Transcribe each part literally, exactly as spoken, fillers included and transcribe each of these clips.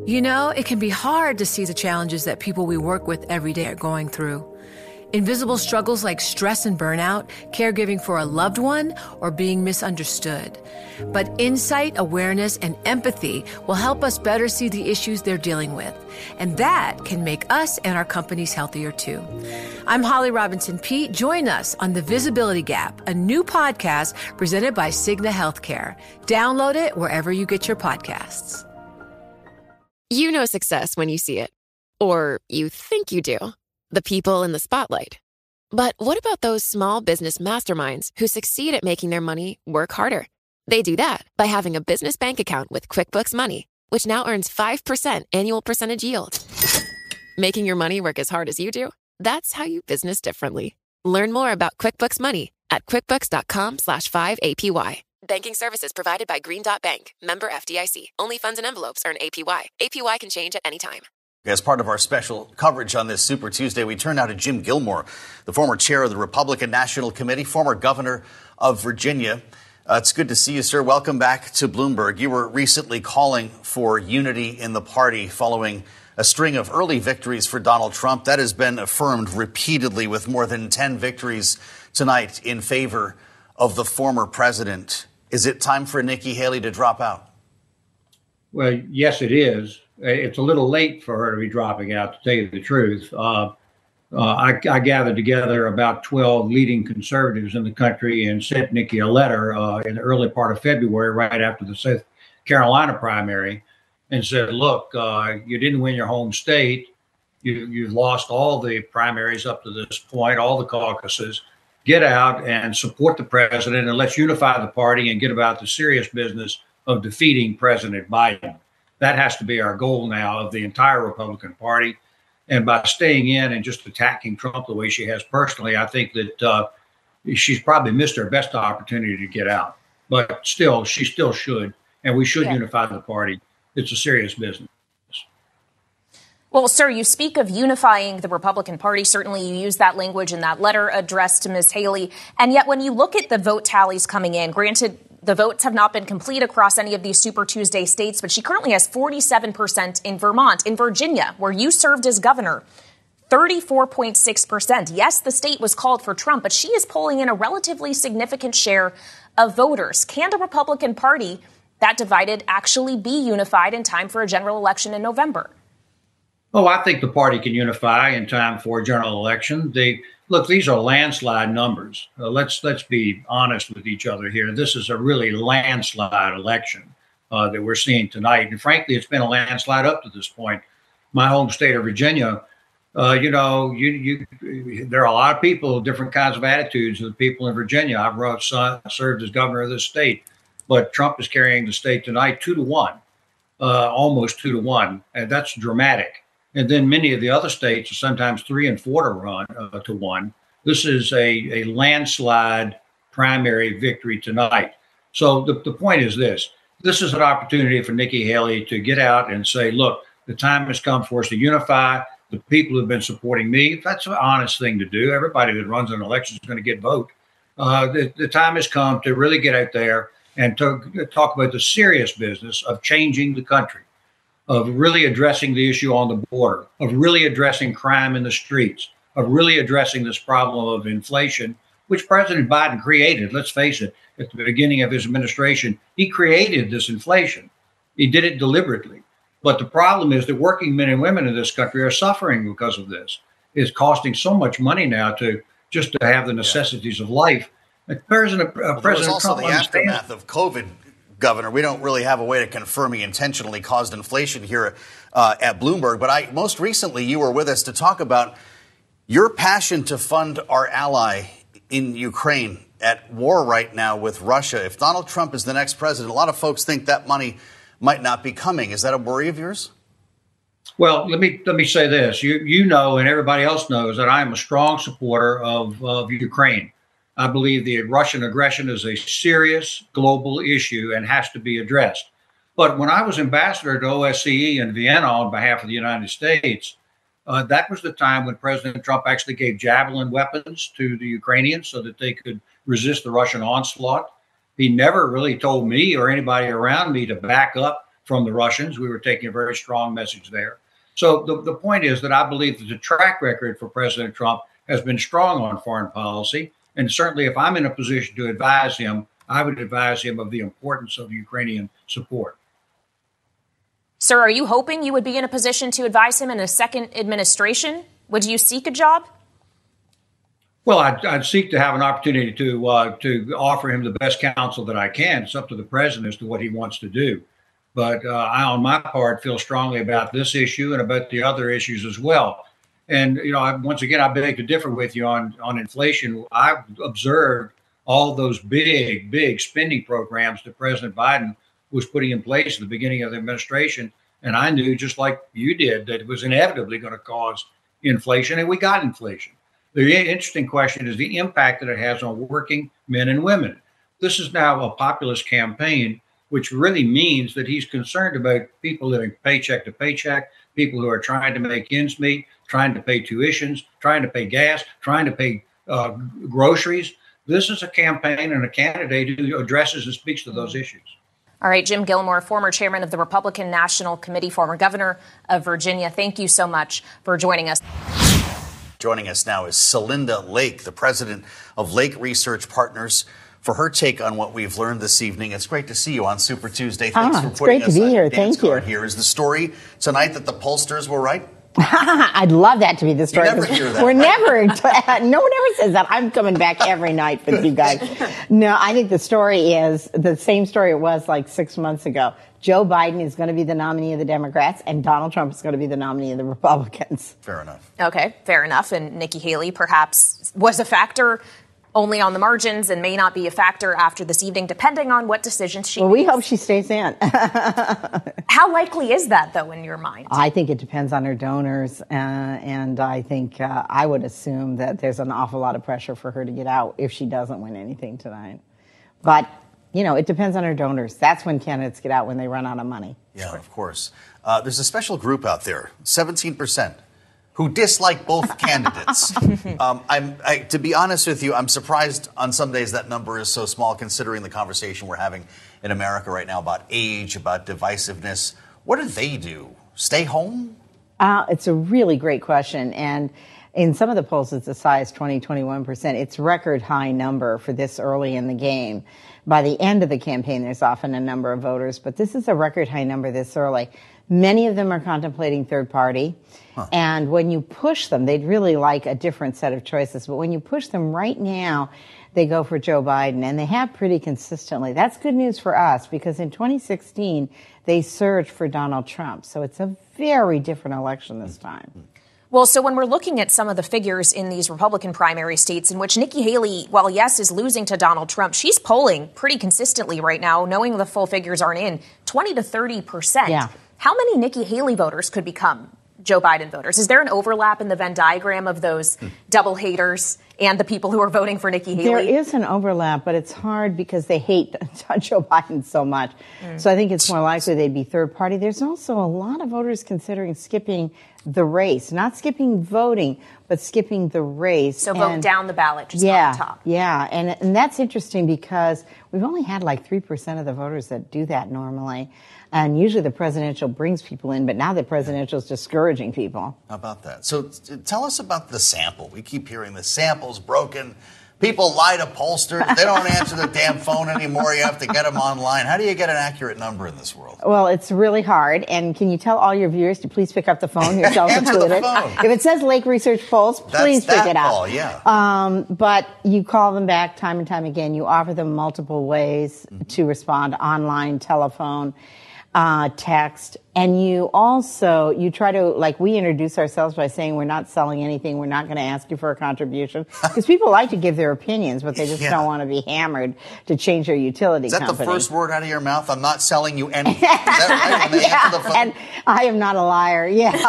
You know, it can be hard to see the challenges that people we work with every day are going through. Invisible struggles like stress and burnout, caregiving for a loved one, or being misunderstood. But insight, awareness, and empathy will help us better see the issues they're dealing with. And that can make us and our companies healthier too. I'm Holly Robinson Peete. Join us on The Visibility Gap, a new podcast presented by Cigna Healthcare. Download it wherever you get your podcasts. You know success when you see it. Or you think you do. The people in the spotlight. But what about those small business masterminds who succeed at making their money work harder? They do that by having a business bank account with QuickBooks Money, which now earns five percent annual percentage yield. Making your money work as hard as you do? That's how you business differently. Learn more about QuickBooks Money at quickbooks.com slash 5APY. Banking services provided by Green Dot Bank. Member F D I C. Only funds and envelopes earn A P Y. A P Y can change at any time. As part of our special coverage on this Super Tuesday, we turn now to Jim Gilmore, the former chair of the Republican National Committee, former governor of Virginia. Uh, it's good to see you, sir. Welcome back to Bloomberg. You were recently calling for unity in the party following a string of early victories for Donald Trump. That has been affirmed repeatedly with more than ten victories tonight in favor of the former president. Is it time for Nikki Haley to drop out? Well, yes, it is. It's a little late for her to be dropping out, to tell you the truth. Uh, uh, I, I gathered together about twelve leading conservatives in the country and sent Nikki a letter uh, in the early part of February, right after the South Carolina primary, and said, look, uh, you didn't win your home state. You, you've lost all the primaries up to this point, all the caucuses. Get out and support the president, and let's unify the party and get about the serious business of defeating President Biden. That has to be our goal now of the entire Republican Party. And by staying in and just attacking Trump the way she has personally, I think that uh, she's probably missed her best opportunity to get out. But still, she still should. And we should yeah. unify the party. It's a serious business. Well, sir, you speak of unifying the Republican Party. Certainly you use that language in that letter addressed to Miz Haley. And yet when you look at the vote tallies coming in, granted, the votes have not been complete across any of these Super Tuesday states, but she currently has forty-seven percent in Vermont. In Virginia, where you served as governor, thirty-four point six percent. Yes, the state was called for Trump, but she is pulling in a relatively significant share of voters. Can the Republican Party, that divided, actually be unified in time for a general election in November? Oh, I think the party can unify in time for a general election. They look, these are landslide numbers. Uh, let's let's be honest with each other here. This is a really landslide election uh, that we're seeing tonight. And frankly, it's been a landslide up to this point. My home state of Virginia, uh, you know, you, you, there are a lot of people, different kinds of attitudes of the people in Virginia. I've run, served as governor of this state, but Trump is carrying the state tonight two to one, uh, almost two to one. And that's dramatic. And then many of the other states are sometimes three and four to run uh, to one. This is a, a landslide primary victory tonight. So the, the point is this. This is an opportunity for Nikki Haley to get out and say, look, the time has come for us to unify the people who've been supporting me. That's an honest thing to do. Everybody that runs an election is going to get vote. Uh, the, the time has come to really get out there and to talk about the serious business of changing the country, of really addressing the issue on the border, of really addressing crime in the streets, of really addressing this problem of inflation, which President Biden created. Let's face it, at the beginning of his administration, he created this inflation. He did it deliberately. But the problem is that working men and women in this country are suffering because of this. It's costing so much money now to just to have the necessities yeah. of life. Like President, uh, well, President also Trump the understands. aftermath of COVID. Governor, we don't really have a way to confirm he intentionally caused inflation here uh, at Bloomberg. But I most recently you were with us to talk about your passion to fund our ally in Ukraine at war right now with Russia. If Donald Trump is the next president, a lot of folks think that money might not be coming. Is that a worry of yours? Well, let me let me say this. You you know, and everybody else knows that I am a strong supporter of, of Ukraine. I believe the Russian aggression is a serious global issue and has to be addressed. But when I was ambassador to O S C E in Vienna on behalf of the United States, uh, that was the time when President Trump actually gave Javelin weapons to the Ukrainians so that they could resist the Russian onslaught. He never really told me or anybody around me to back up from the Russians. We were taking a very strong message there. So the, the point is that I believe that the track record for President Trump has been strong on foreign policy. And certainly if I'm in a position to advise him, I would advise him of the importance of Ukrainian support. Sir, are you hoping you would be in a position to advise him in a second administration? Would you seek a job? Well, I'd, I'd seek to have an opportunity to uh, to offer him the best counsel that I can. It's up to the president as to what he wants to do. But uh, I, on my part, feel strongly about this issue and about the other issues as well. And, you know, I, once again, I beg to differ with you on, on inflation. I've observed all those big, big spending programs that President Biden was putting in place at the beginning of the administration. And I knew, just like you did, that it was inevitably going to cause inflation, and we got inflation. The interesting question is the impact that it has on working men and women. This is now a populist campaign, which really means that he's concerned about people living paycheck to paycheck, people who are trying to make ends meet, trying to pay tuitions, trying to pay gas, trying to pay uh, groceries. This is a campaign and a candidate who addresses and speaks to those issues. All right, Jim Gilmore, former chairman of the Republican National Committee, former governor of Virginia, thank you so much for joining us. Joining us now is Celinda Lake, the president of Lake Research Partners, for her take on what we've learned this evening. It's great to see you on Super Tuesday. Thanks ah, for it's putting great us to be on here. Dance Thank you. Card here. Is the story tonight that the pollsters were right? I'd love that to be the story. You never hear that, We're right? never, no one ever says that. I'm coming back every night with you guys. No, I think the story is the same story it was like six months ago. Joe Biden is going to be the nominee of the Democrats, and Donald Trump is going to be the nominee of the Republicans. Fair enough. Okay, fair enough. And Nikki Haley perhaps was a factor only on the margins and may not be a factor after this evening, depending on what decisions she Well, makes. we hope she stays in. How likely is that, though, in your mind? I think it depends on her donors, uh, and I think uh, I would assume that there's an awful lot of pressure for her to get out if she doesn't win anything tonight. But, you know, it depends on her donors. That's when candidates get out, when they run out of money. Yeah, of course. Uh, there's a special group out there, seventeen percent. Who dislike both candidates. um, I'm, I, to be honest with you, I'm surprised on some days that number is so small, considering the conversation we're having in America right now about age, about divisiveness. What do they do? Stay home? Uh, it's a really great question. And in some of the polls, it's as high as twenty, twenty-one percent. It's record high number for this early in the game. By the end of the campaign, there's often a number of voters, but this is a record high number this early. Many of them are contemplating third party. Huh. And when you push them, they'd really like a different set of choices. But when you push them right now, they go for Joe Biden, and they have pretty consistently. That's good news for us, because in twenty sixteen, they surged for Donald Trump. So it's a very different election this time. Well, so when we're looking at some of the figures in these Republican primary states in which Nikki Haley, while yes, is losing to Donald Trump, she's polling pretty consistently right now, knowing the full figures aren't in, twenty to thirty percent. Yeah. How many Nikki Haley voters could become Joe Biden voters? Is there an overlap in the Venn diagram of those hmm. double haters and the people who are voting for Nikki Haley? There is an overlap, but it's hard because they hate Joe Biden so much. Mm. So I think it's more likely they'd be third party. There's also a lot of voters considering skipping the race, not skipping voting, but skipping the race. So and vote down the ballot, just yeah, on the top. Yeah, and, and that's interesting because we've only had like three percent of the voters that do that normally. And usually the presidential brings people in, but now the presidential is discouraging people. How about that? So t- tell us about the sample. We keep hearing the sample's broken. People lie to pollsters. They don't answer the damn phone anymore. You have to get them online. How do you get an accurate number in this world? Well, it's really hard. And can you tell all your viewers to please pick up the phone, yourself Answer included? the phone. If it says Lake Research Polls, please That's pick that it up. Call, yeah. Um, but you call them back time and time again. You offer them multiple ways mm-hmm. to respond: online, telephone, uh, text. And you also, you try to, like, we introduce ourselves by saying we're not selling anything. We're not going to ask you for a contribution. Because people like to give their opinions, but they just yeah. don't want to be hammered to change their utility company. Is that company. the first word out of your mouth? I'm not selling you anything. Is that right? When they yeah. answer the phone? And I am not a liar.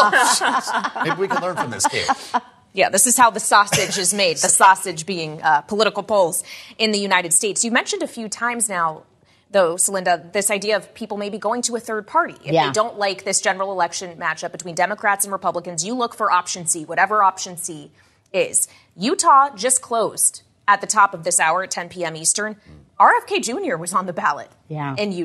Yeah. Maybe we can learn from this case. Yeah, this is how the sausage is made, the sausage being uh, political polls in the United States. You mentioned a few times now, though, Celinda, this idea of people maybe going to a third party. If yeah. they don't like this general election matchup between Democrats and Republicans, you look for option C, whatever option C is. Utah just closed at the top of this hour at ten p.m. Eastern. R F K Junior was on the ballot yeah. in Utah.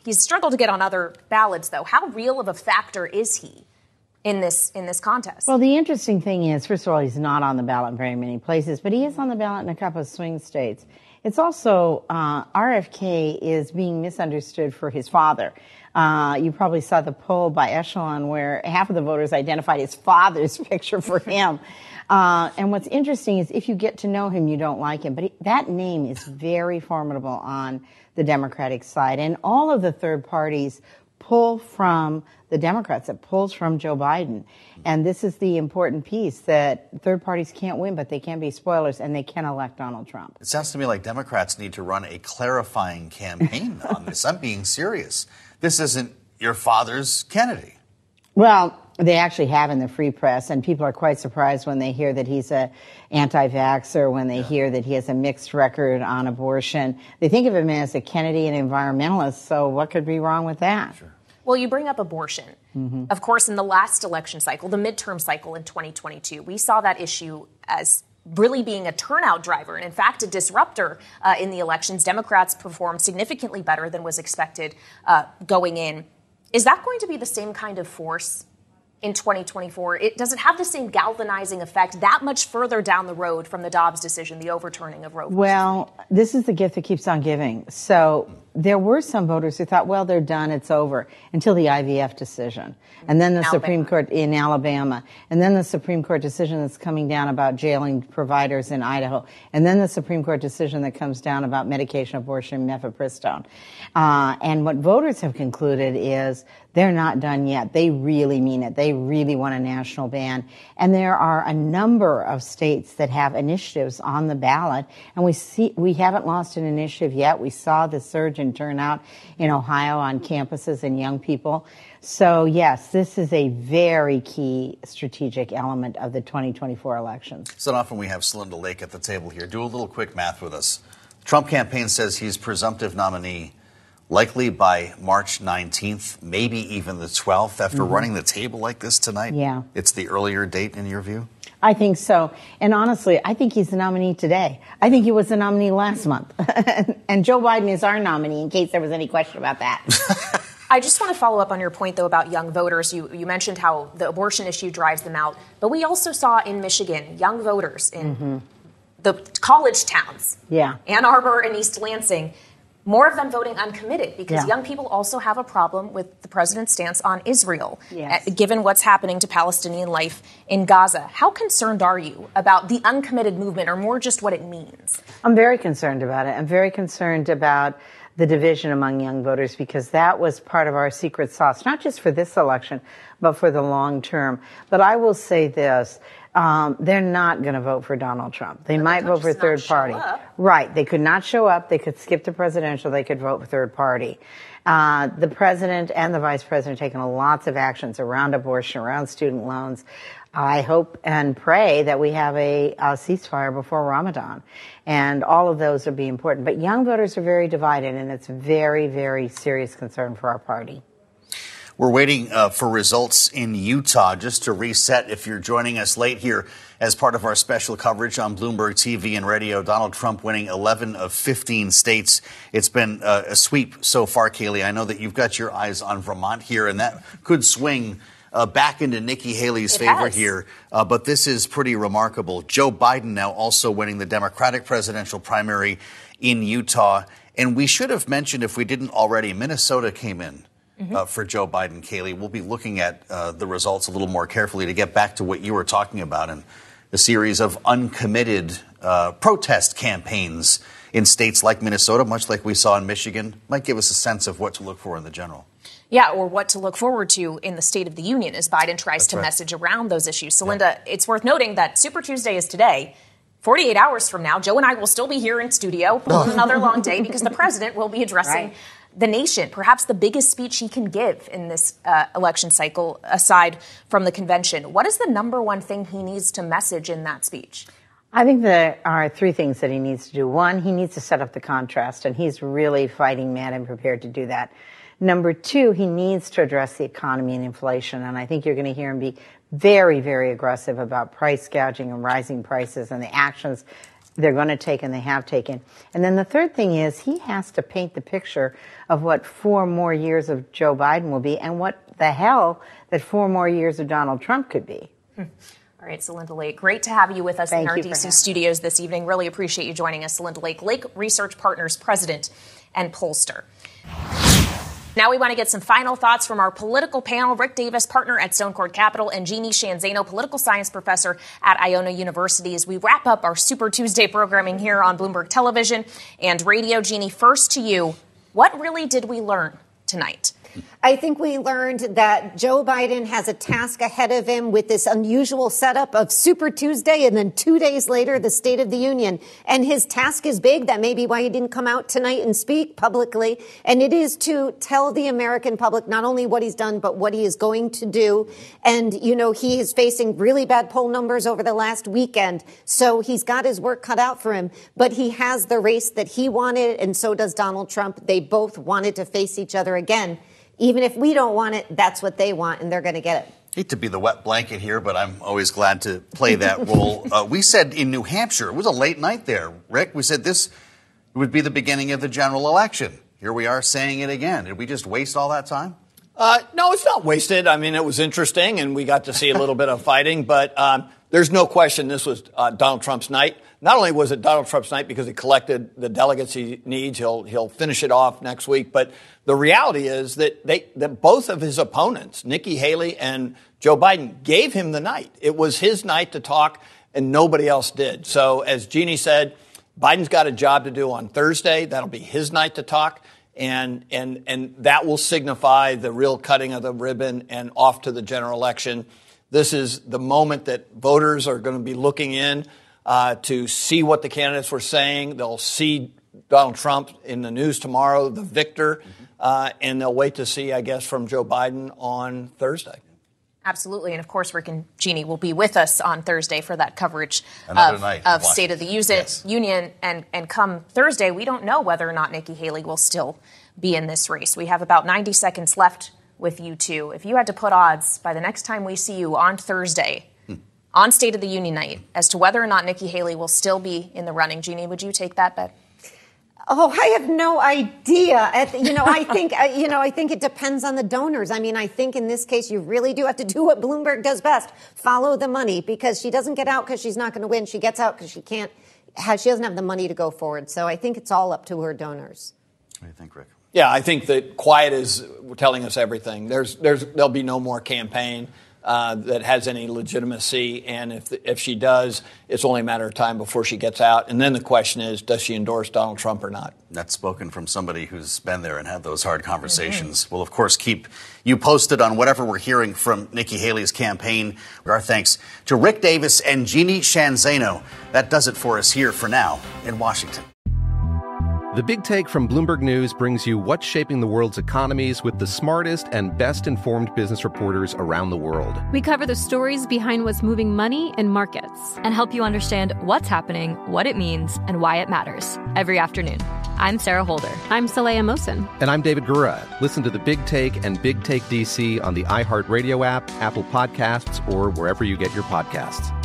He's struggled to get on other ballots, though. How real of a factor is he in this in this contest? Well, the interesting thing is, first of all, he's not on the ballot in very many places, but he is on the ballot in a couple of swing states. It's also, uh, R F K is being misunderstood for his father. Uh, you probably saw the poll by Echelon where half of the voters identified his father's picture for him. Uh, and what's interesting is if you get to know him, you don't like him. But he, that name is very formidable on the Democratic side. And all of the third parties pull from the Democrats. It pulls from Joe Biden. And this is the important piece, that third parties can't win, but they can be spoilers, and they can elect Donald Trump. It sounds to me like Democrats need to run a clarifying campaign on this. I'm being serious. This isn't your father's Kennedy. Well, they actually have in the Free Press, and people are quite surprised when they hear that he's a anti-vaxxer, when they yeah. hear that he has a mixed record on abortion. They think of him as a Kennedy and environmentalist, so what could be wrong with that? Sure. Well, you bring up abortion. Mm-hmm. Of course, in the last election cycle, the midterm cycle in twenty twenty-two, we saw that issue as really being a turnout driver and, in fact, a disruptor uh, in the elections. Democrats performed significantly better than was expected uh, going in. Is that going to be the same kind of force in twenty twenty-four? It, does it have the same galvanizing effect that much further down the road from the Dobbs decision, the overturning of Roe? Well, this is the gift that keeps on giving. So there were some voters who thought, well, they're done, it's over, until the I V F decision. And then the in Supreme Alabama. Court in Alabama. And then the Supreme Court decision that's coming down about jailing providers in Idaho. And then the Supreme Court decision that comes down about medication abortion, mifepristone. Uh, and what voters have concluded is they're not done yet. They really mean it. They really want a national ban. And there are a number of states that have initiatives on the ballot. And we see, we haven't lost an initiative yet. We saw the surge in turnout in Ohio on campuses and young people. So, yes, this is a very key strategic element of the twenty twenty-four elections. So often we have Celinda Lake at the table here. Do a little quick math with us. Trump campaign says he's presumptive nominee likely by March nineteenth, maybe even the twelfth. After mm-hmm. running the table like this tonight, yeah. it's the earlier date in your view? I think so. And honestly, I think he's the nominee today. I think he was the nominee last month. And Joe Biden is our nominee, in case there was any question about that. I just want to follow up on your point, though, about young voters. You, you mentioned how the abortion issue drives them out. But we also saw in Michigan young voters in mm-hmm. the college towns, yeah. Ann Arbor and East Lansing, more of them voting uncommitted because yeah. young people also have a problem with the president's stance on Israel, yes. uh, given what's happening to Palestinian life in Gaza. How concerned are you about the uncommitted movement, or more just what it means? I'm very concerned about it. I'm very concerned about the division among young voters, because that was part of our secret sauce, not just for this election, but for the long term. But I will say this. Um, they're not going to vote for Donald Trump. They but might they vote for third party. Up. Right. They could not show up. They could skip the presidential. They could vote for third party. Uh, the president and the vice president have taken lots of actions around abortion, around student loans. I hope and pray that we have a, a ceasefire before Ramadan. And all of those will be important. But young voters are very divided, and it's very, very serious concern for our party. We're waiting uh, for results in Utah. Just to reset, if you're joining us late here as part of our special coverage on Bloomberg T V and radio, Donald Trump winning eleven of fifteen states. It's been uh, a sweep so far, Kayleigh. I know that you've got your eyes on Vermont here, and that could swing uh, back into Nikki Haley's it favor has. here. Uh, but this is pretty remarkable. Joe Biden now also winning the Democratic presidential primary in Utah. And we should have mentioned, if we didn't already, Minnesota came in. Mm-hmm. Uh, for Joe Biden, Kayleigh. We'll be looking at uh, the results a little more carefully to get back to what you were talking about and the series of uncommitted uh, protest campaigns in states like Minnesota, much like we saw in Michigan, might give us a sense of what to look for in the general. Yeah, or what to look forward to in the State of the Union as Biden tries That's to right. message around those issues. Celinda, yeah. it's worth noting that Super Tuesday is today. forty-eight hours from now, Joe and I will still be here in studio on another long day because the president will be addressing right. the nation, perhaps the biggest speech he can give in this uh, election cycle, aside from the convention. What is the number one thing he needs to message in that speech? I think there are three things that he needs to do. One, he needs to set up the contrast, and he's really fighting mad and prepared to do that. Number two, he needs to address the economy and inflation, and I think you're going to hear him be very, very aggressive about price gouging and rising prices and the actions they're going to take and they have taken. And then the third thing is he has to paint the picture of what four more years of Joe Biden will be and what the hell that four more years of Donald Trump could be. Hmm. All right, Celinda Lake, great to have you with us Thank in our you D for C having studios this evening. Really appreciate you joining us, Celinda Lake, Lake Research Partners President and pollster. Now we want to get some final thoughts from our political panel. Rick Davis, partner at Stonecourt Capital, and Jeannie Sheehan Zaino, political science professor at Iona University. As we wrap up our Super Tuesday programming here on Bloomberg Television and Radio. Jeannie, first to you, what really did we learn tonight? I think we learned that Joe Biden has a task ahead of him with this unusual setup of Super Tuesday and then two days later, the State of the Union. And his task is big. That may be why he didn't come out tonight and speak publicly. And it is to tell the American public not only what he's done, but what he is going to do. And, you know, he is facing really bad poll numbers over the last weekend. So he's got his work cut out for him. But he has the race that he wanted, and so does Donald Trump. They both wanted to face each other again. Even if we don't want it, that's what they want, and they're going to get it. Hate to be the wet blanket here, but I'm always glad to play that role. Uh, we said in New Hampshire, it was a late night there, Rick. We said this would be the beginning of the general election. Here we are saying it again. Did we just waste all that time? Uh, no, it's not wasted. I mean, it was interesting, and we got to see a little bit of fighting. But um, there's no question this was uh, Donald Trump's night. Not only was it Donald Trump's night because he collected the delegates he needs, he'll he'll finish it off next week. But the reality is that they that both of his opponents, Nikki Haley and Joe Biden, gave him the night. It was his night to talk, and nobody else did. So as Jeannie said, Biden's got a job to do on Thursday. That'll be his night to talk. And and and that will signify the real cutting of the ribbon and off to the general election. This is the moment that voters are going to be looking in uh, to see what the candidates were saying. They'll see Donald Trump in the news tomorrow, the victor, uh, and they'll wait to see, I guess, from Joe Biden on Thursday. Absolutely. And of course, Rick and Jeannie will be with us on Thursday for that coverage Another of, night of in State of the Yes. Union. And, and come Thursday, we don't know whether or not Nikki Haley will still be in this race. We have about ninety seconds left with you two. If you had to put odds by the next time we see you on Thursday, hmm. on State of the Union night, as to whether or not Nikki Haley will still be in the running, Jeannie, would you take that bet? Oh, I have no idea. You know, I think, you know, I think it depends on the donors. I mean, I think in this case, you really do have to do what Bloomberg does best. Follow the money, because she doesn't get out because she's not going to win. She gets out because she can't have, she doesn't have the money to go forward. So I think it's all up to her donors. What do you think, Rick? Yeah, I think that quiet is telling us everything. There's, there's, there'll be no more campaign uh, that has any legitimacy, and if if she does, it's only a matter of time before she gets out. And then the question is, does she endorse Donald Trump or not? That's spoken from somebody who's been there and had those hard conversations. Mm-hmm. We'll, of course, keep you posted on whatever we're hearing from Nikki Haley's campaign. Our thanks to Rick Davis and Jeannie Sheehan Zaino. That does it for us here for now in Washington. The Big Take from Bloomberg News brings you what's shaping the world's economies with the smartest and best-informed business reporters around the world. We cover the stories behind what's moving money and markets and help you understand what's happening, what it means, and why it matters every afternoon. I'm Sarah Holder. I'm Saleha Mohsen. And I'm David Gura. Listen to The Big Take and Big Take D C on the iHeartRadio app, Apple Podcasts, or wherever you get your podcasts.